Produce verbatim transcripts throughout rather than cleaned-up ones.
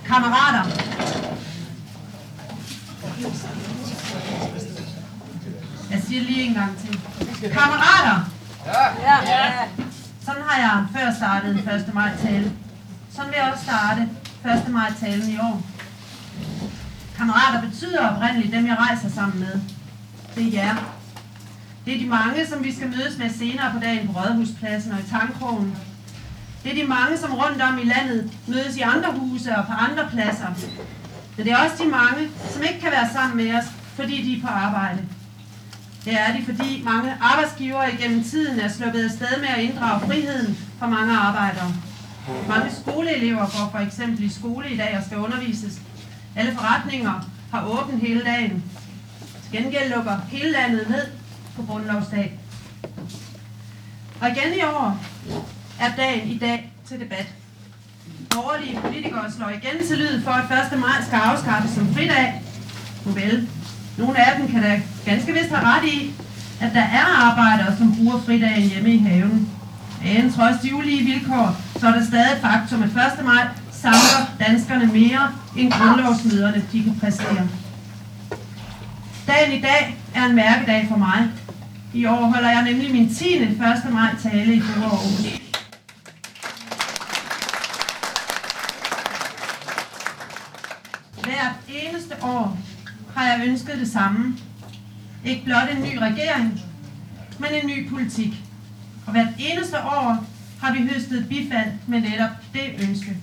Kammerater. Jeg siger lige en gang til. Kammerater. Ja. Ja. Sådan har jeg før startet en første maj tale. Sådan vil jeg også starte første maj talen i år. Kammerater betyder oprindeligt dem, jeg rejser sammen med. Det er jer. Det er de mange, som vi skal mødes med senere på dagen på Rådhuspladsen og i Tangkrogen. Det er de mange, som rundt om i landet mødes i andre huse og på andre pladser. Men det er også de mange, som ikke kan være sammen med os, fordi de er på arbejde. Det er de, fordi mange arbejdsgivere igennem tiden er sluppet afsted med at inddrage friheden for mange arbejdere. Mange skoleelever går for eksempel i skole i dag og skal undervises. Alle forretninger har åbent hele dagen. Til gengæld lukker hele landet ned på grundlovsdag. Og igen i år er dagen i dag til debat. Borgerlige politikere slår igen til lyd for, at første maj skal afskaffes som fridag. Vel, nogle af dem kan da ganske vist have ret i, at der er arbejdere, som bruger fridagen hjemme i haven. Men trods de ulige vilkår, så er der stadig et faktum, at første maj samler danskerne mere, end grundlovsmøderne de kan præstere. Dagen i dag er en mærkedag for mig. I år holder jeg nemlig min tiende første maj tale i Bure Aarhus. Hvert eneste år har jeg ønsket det samme. Ikke blot en ny regering, men en ny politik. Og hvert eneste år har vi høstet bifald med netop det ønske.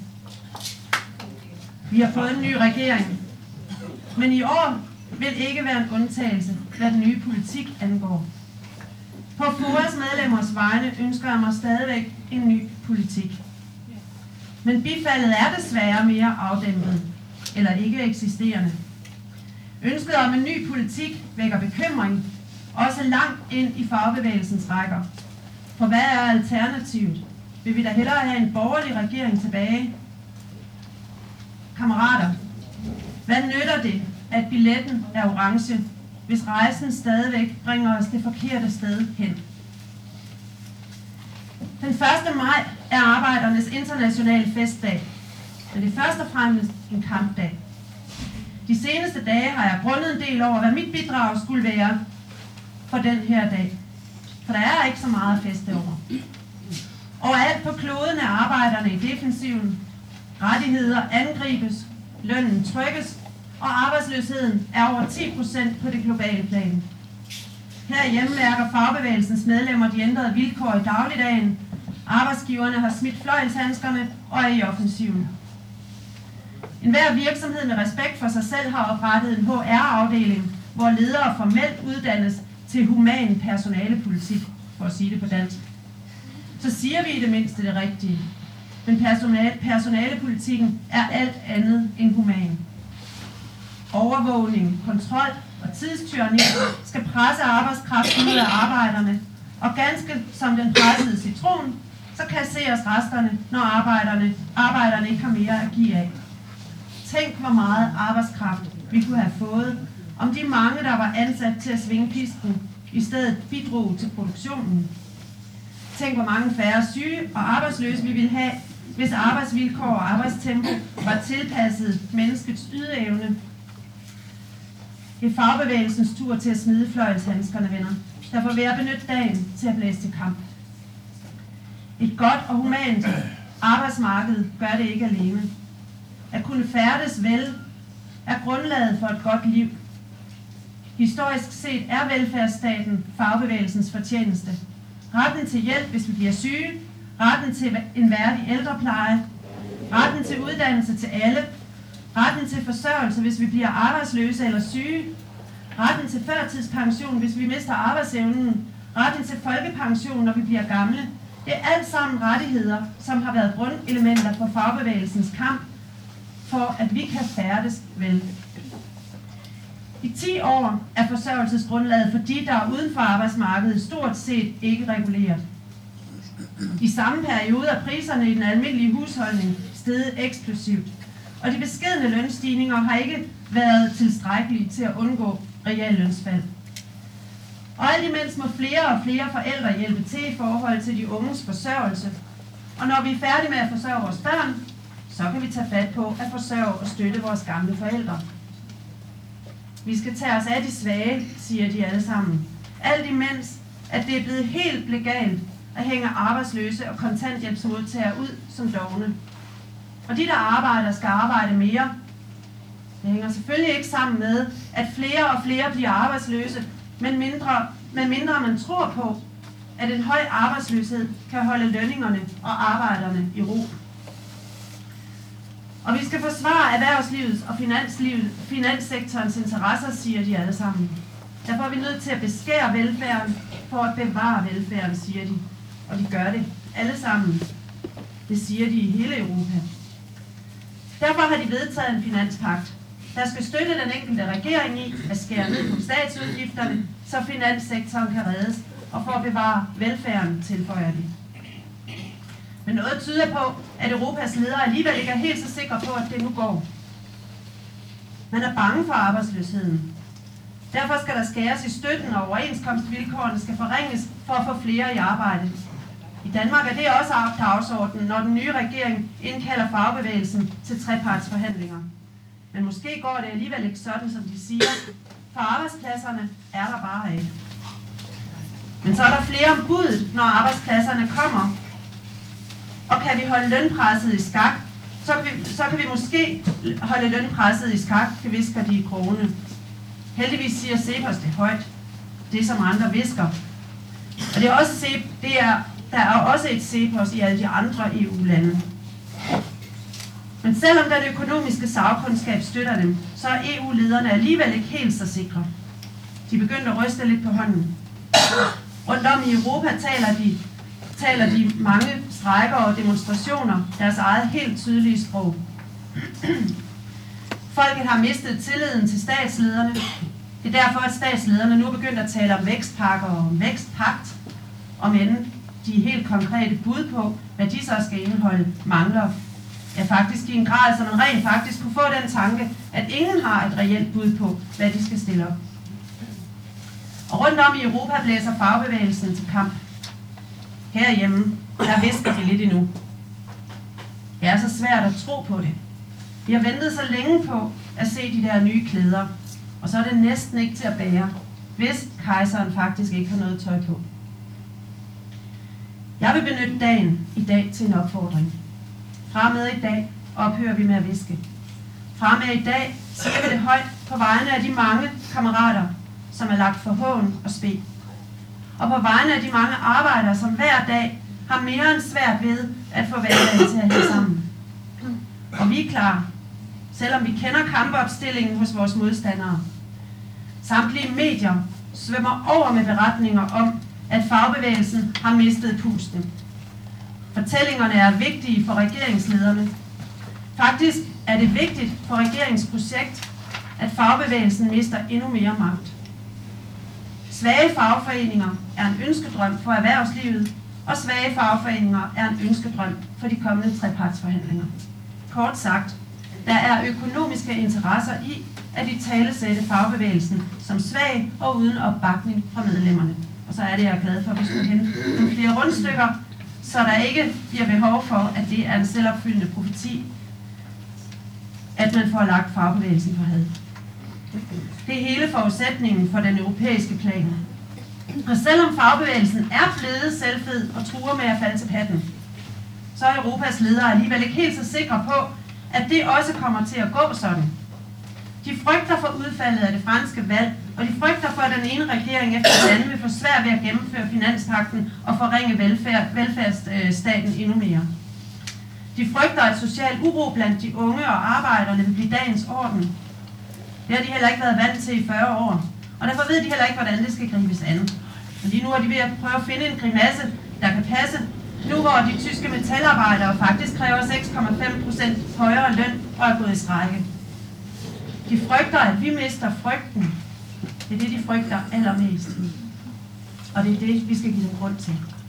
Vi har fået en ny regering, men i år vil ikke være en undtagelse, hvad den nye politik angår. På F O A's medlemmers vegne ønsker jeg mig stadigvæk en ny politik. Men bifaldet er desværre mere afdæmpet, eller ikke eksisterende. Ønsket om en ny politik vækker bekymring, også langt ind i fagbevægelsens rækker. For hvad er alternativet? Vil vi da hellere have en borgerlig regering tilbage? Kammerater, hvad nytter det, at billetten er orange, hvis rejsen stadigvæk bringer os det forkerte sted hen? Den første maj er arbejdernes internationale festdag, men det er først og fremmest en kampdag. De seneste dage har jeg grundet en del over, hvad mit bidrag skulle være for den her dag. For der er ikke så meget at feste over. Overalt på kloden er arbejderne i defensiven. Rettigheder angribes, lønnen trykkes, og arbejdsløsheden er over ti procent på det globale plan. Herhjemme mærker fagbevægelsens medlemmer de ændrede vilkår i dagligdagen. Arbejdsgiverne har smidt fløjlshandskerne og er i offensiven. En hver virksomhed med respekt for sig selv har oprettet en H R-afdeling, hvor ledere formelt uddannes til human personalepolitik, for at sige det på dansk. Så siger vi i det mindste det rigtige. Men personale, personalepolitikken er alt andet end human. Overvågning, kontrol og tidstyranni skal presse arbejdskraften ud af arbejderne, og ganske som den pressede citron, så kasseres resterne, når arbejderne, arbejderne ikke har mere at give af. Tænk, hvor meget arbejdskraft vi kunne have fået, om de mange, der var ansat til at svinge pisten, i stedet bidrog til produktionen. Tænk, hvor mange færre syge og arbejdsløse vi ville have, hvis arbejdsvilkår og arbejdstempo var tilpasset menneskets ydeevne. Det er fagbevægelsens tur til at smide fløjlshandskerne, venner. Derfor vil jeg benytte dagen til at blæse til kamp. Et godt og humant arbejdsmarked gør det ikke alene. At kunne færdes vel er grundlaget for et godt liv. Historisk set er velfærdsstaten fagbevægelsens fortjeneste. Retten til hjælp, hvis vi bliver syge, retten til en værdig ældrepleje, retten til uddannelse til alle, retten til forsørgelse, hvis vi bliver arbejdsløse eller syge, retten til førtidspension, hvis vi mister arbejdsevnen, retten til folkepension, når vi bliver gamle. Det er alt sammen rettigheder, som har været grundelementer for fagbevægelsens kamp, for at vi kan færdes vel. I ti år er forsørgelsesgrundlaget for de, der er uden for arbejdsmarkedet, stort set ikke reguleret. I samme periode er priserne i den almindelige husholdning steget eksplosivt, og de beskedne lønstigninger har ikke været tilstrækkelige til at undgå reallønsfald. Og alt imens må flere og flere forældre hjælpe til i forhold til de unges forsørgelse. Og når vi er færdige med at forsørge vores børn, Så kan vi tage fat på at forsørge og støtte vores gamle forældre. Vi skal tage os af de svage, siger de alle sammen. Alt imens, at det er blevet helt legalt at hænge arbejdsløse og kontanthjælpsmodtagere ud som dovne. Og de, der arbejder, skal arbejde mere. Det hænger selvfølgelig ikke sammen med, at flere og flere bliver arbejdsløse, men mindre, men mindre man tror på, at en høj arbejdsløshed kan holde lønningerne og arbejderne i ro. Og vi skal forsvare erhvervslivets og finanslivet, finanssektorens interesser, siger de alle sammen. Derfor er vi nødt til at beskære velfærden for at bevare velfærden, siger de. Og de gør det alle sammen. Det siger de i hele Europa. Derfor har de vedtaget en finanspagt, der skal støtte den enkelte regering i at skære ned på statsudgifterne, så finanssektoren kan reddes, og for at bevare velfærden, tilføjer de. Men noget tyder på, at Europas ledere alligevel ikke er helt så sikre på, at det nu går. Man er bange for arbejdsløsheden. Derfor skal der skæres i støtten, og overenskomstvilkårene skal forringes for at få flere i arbejde. I Danmark er det også dagsordenen, når den nye regering indkalder fagbevægelsen til trepartsforhandlinger. Men måske går det alligevel ikke sådan, som de siger, for arbejdspladserne er der bare ikke. Men så er der flere om budet, når arbejdspladserne kommer. Og kan vi holde lønpresset i skak, så kan vi, så kan vi måske holde lønpresset i skak, det visker de i krone. Heldigvis siger Cepos det højt, det som andre visker. Og det er også, det er, der er også et Cepos i alle de andre E U-lande. Men selvom den økonomiske sagkundskab støtter dem, så er E U-lederne alligevel ikke helt så sikre. De begynder at ryste lidt på hånden. Rundt om i Europa taler de, taler de mange strejker og demonstrationer deres eget helt tydelige sprog. Folket har mistet tilliden til statslederne. Det er derfor, at statslederne nu er begyndt at tale om vækstpakker og om vækstpagt, om end de helt konkrete bud på, hvad de så skal indeholde, mangler. Ja, faktisk i en grad, så man rent faktisk kunne få den tanke, at ingen har et reelt bud på, hvad de skal stille op. Og rundt om i Europa blæser fagbevægelsen til kamp. Herhjemme, der visker de lidt endnu. Det er så svært at tro på det. Vi har ventet så længe på at se de der nye klæder, og så er det næsten ikke til at bære, hvis kejseren faktisk ikke har noget tøj på. Jeg vil benytte dagen i dag til en opfordring. Fra med i dag ophører vi med at viske. Fra med i dag siger vi det højt på vegne af de mange kammerater, som er lagt for hån og spe. Og på vegne af de mange arbejdere, som hver dag har mere end svært ved at få hverdagen til at hænge sammen. Og vi er klar, selvom vi kender kampopstillingen hos vores modstandere. Samtlige medier svømmer over med beretninger om, at fagbevægelsen har mistet pusten. Fortællingerne er vigtige for regeringslederne. Faktisk er det vigtigt for regeringsprojekt, at fagbevægelsen mister endnu mere magt. Svage fagforeninger er en ønskedrøm for erhvervslivet, og svage fagforeninger er en ønskedrøm for de kommende trepartsforhandlinger. Kort sagt, der er økonomiske interesser i at i talesætte fagbevægelsen som svag og uden opbakning fra medlemmerne. Og så er det, jeg er glad for, at vi skulle hente nogle flere rundstykker, så der ikke bliver behov for, at det er en selvopfyldende profeti, at man får lagt fagbevægelsen for had. Det er hele forudsætningen for den europæiske plan. Og selvom fagbevægelsen er blevet selvfed og truer med at falde til patten, så er Europas ledere alligevel ikke helt så sikre på, at det også kommer til at gå sådan. De frygter for udfaldet af det franske valg, og de frygter for, at den ene regering efter den anden vil få svært ved at gennemføre finanspagten og forringe velfærd, velfærdsstaten endnu mere. De frygter, at social uro blandt de unge og arbejderne vil blive dagens orden. Det har de heller ikke været vant til i fyrre år, og derfor ved de heller ikke, hvordan det skal gribes an. Og lige nu er de ved at prøve at finde en grimasse, der kan passe, nu hvor de tyske metalarbejdere faktisk kræver seks komma fem procent højere løn og er gået i strejke. De frygter, at vi mister frygten. Det er det, de frygter allermest. Og det er det, vi skal give dem grund til.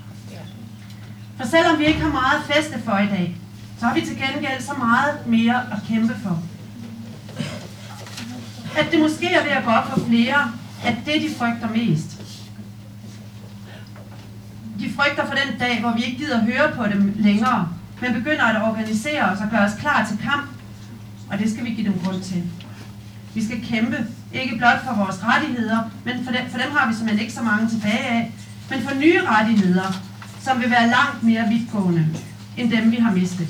For selvom vi ikke har meget feste for i dag, så har vi til gengæld så meget mere at kæmpe for. At det måske er ved at gå op for flere, at det de frygter mest. De frygter for den dag, hvor vi ikke gider høre på dem længere, men begynder at organisere os og gøre os klar til kamp, og det skal vi give dem grund til. Vi skal kæmpe, ikke blot for vores rettigheder, men for dem, for dem har vi simpelthen ikke så mange tilbage af, men for nye rettigheder, som vil være langt mere vidtgående end dem, vi har mistet.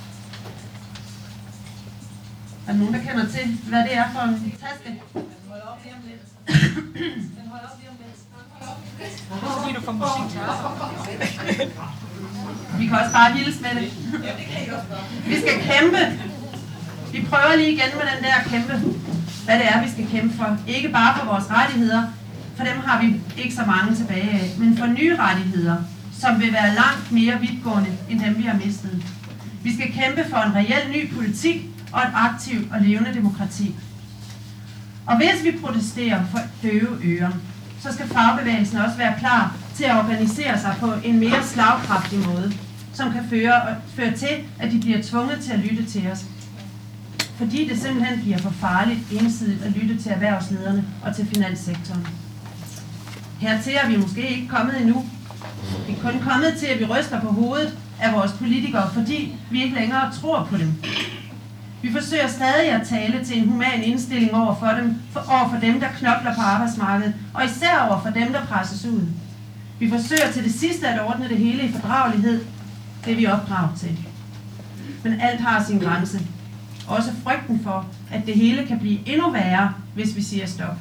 Er der nogen, der kender til, hvad det er for en taske? Den holder op lige om lidt. Den holder op lige om lidt. Fordi du får musik til os. Vi kan også bare hilse med det. Ja, det kan I også gøre. Vi skal kæmpe. Vi prøver lige igen med den der kæmpe. Hvad det er, vi skal kæmpe for. Ikke bare for vores rettigheder, for dem har vi ikke så mange tilbage af, men for nye rettigheder, som vil være langt mere vidtgående end dem, vi har mistet. Vi skal kæmpe for en reel ny politik og et aktivt og levende demokrati. Og hvis vi protesterer for døve ører, så skal fagbevægelsen også være klar til at organisere sig på en mere slagkraftig måde, som kan føre, føre til, at de bliver tvunget til at lytte til os. Fordi det simpelthen bliver for farligt ensidigt at lytte til erhvervslederne og til finanssektoren. Hertil er vi måske ikke kommet endnu. Vi er kun kommet til, at vi ryster på hovedet af vores politikere, fordi vi ikke længere tror på dem. Vi forsøger stadig at tale til en human indstilling over for dem, for, over for dem, der knokler på arbejdsmarkedet, og især over for dem, der presses ud. Vi forsøger til det sidste at ordne det hele i fordragelighed. Det er vi opdraget til. Men alt har sin grænse. Også frygten for, at det hele kan blive endnu værre, hvis vi siger stop.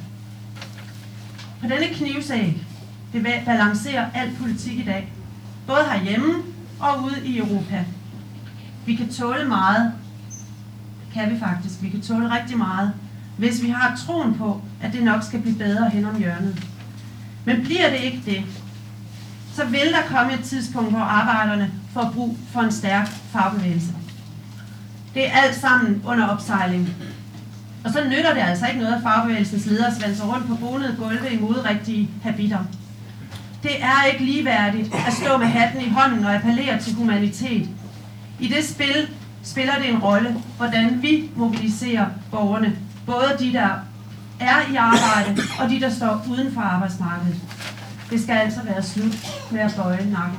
På denne knivsæg, det balancerer al politik i dag. Både herhjemme og ude i Europa. Vi kan tåle meget. Kan vi faktisk. Vi kan tåle rigtig meget, hvis vi har troen på, at det nok skal blive bedre hen om hjørnet. Men bliver det ikke det, så vil der komme et tidspunkt, hvor arbejderne får brug for en stærk fagbevægelse. Det er alt sammen under opsejling. Og så nytter det altså ikke noget, at fagbevægelsens ledere svanser rundt på bonede gulve i moderigtige habitter. Det er ikke ligeværdigt at stå med hatten i hånden og appellere til humanitet. I det spil spiller det en rolle, hvordan vi mobiliserer borgerne. Både de, der er i arbejde, og de, der står uden for arbejdsmarkedet. Det skal altså være slut med at bøje nakken.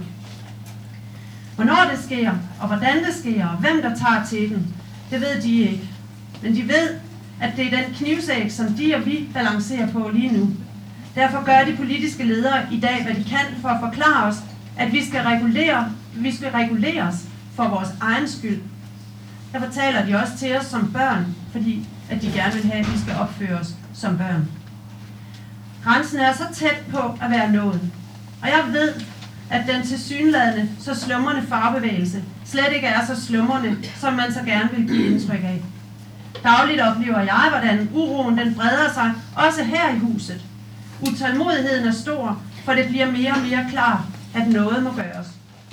Hvornår det sker, og hvordan det sker, og hvem der tager til den, det ved de ikke. Men de ved, at det er den knivsæg, som de og vi balancerer på lige nu. Derfor gør de politiske ledere i dag, hvad de kan for at forklare os, at vi skal regulere, vi skal reguleres for vores egen skyld. Derfor taler de også til os som børn, fordi at de gerne vil have, at vi skal opføre os som børn. Grænsen er så tæt på at være nået. Og jeg ved, at den tilsyneladende så slumrende fagbevægelse slet ikke er så slumrende, som man så gerne vil give indtryk af. Dagligt oplever jeg, hvordan uroen den breder sig, også her i huset. Utålmodigheden er stor, for det bliver mere og mere klart, at noget må gøres.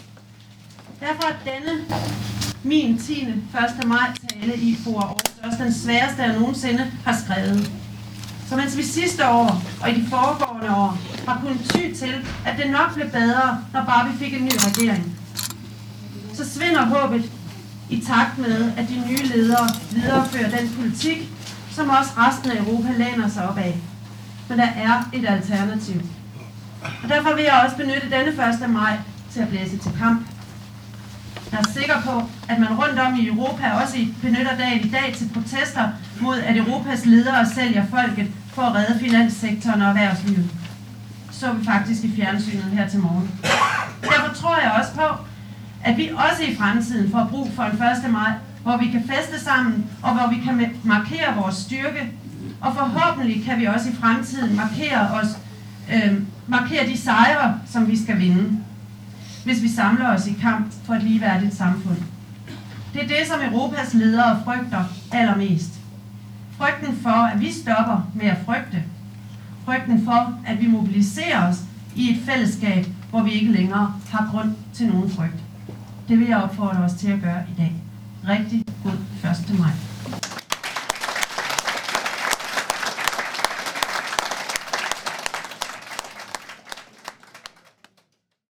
Derfor er denne min tiende første maj tale i Fora Aarhus også den sværeste, jeg nogensinde har skrevet. Så mens vi sidste år og i de foregående år har kunnet ty til, at det nok blev bedre, når bare vi fik en ny regering, så svinder håbet i takt med, at de nye ledere viderefører den politik, som også resten af Europa læner sig op af. Men der er et alternativ. Og derfor vil jeg også benytte denne første maj til at blæse til kamp. Jeg er sikker på, at man rundt om i Europa også benytter dagen i dag til protester mod, at Europas ledere sælger folket for at redde finanssektoren og erhvervslivet. Så vi faktisk i fjernsynet her til morgen. Derfor tror jeg også på, at vi også i fremtiden får brug for en første maj, hvor vi kan feste sammen, og hvor vi kan markere vores styrke. Og forhåbentlig kan vi også i fremtiden markere, os, øh, markere de sejre, som vi skal vinde, hvis vi samler os i kamp for et ligeværdigt samfund. Det er det, som Europas ledere frygter allermest. Frygten for, at vi stopper med at frygte. Frygten for, at vi mobiliserer os i et fællesskab, hvor vi ikke længere har grund til nogen frygt. Det vil jeg opfordre os til at gøre i dag. Rigtig god første maj.